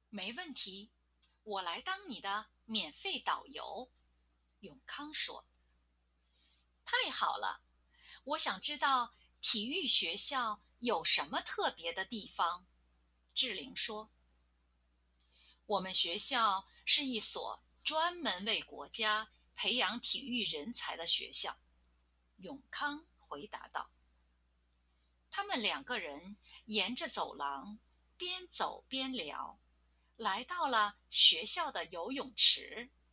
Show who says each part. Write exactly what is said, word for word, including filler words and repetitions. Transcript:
Speaker 1: 没问题，我来当你的免费导游。永康说。太好了，我想知道体育学校有什么特别的地方。志玲说。我们学校是一所专门为国家培养体育人才的学校。永康回答道。他们两个人沿着走廊边走边聊，来到了学校的游泳池。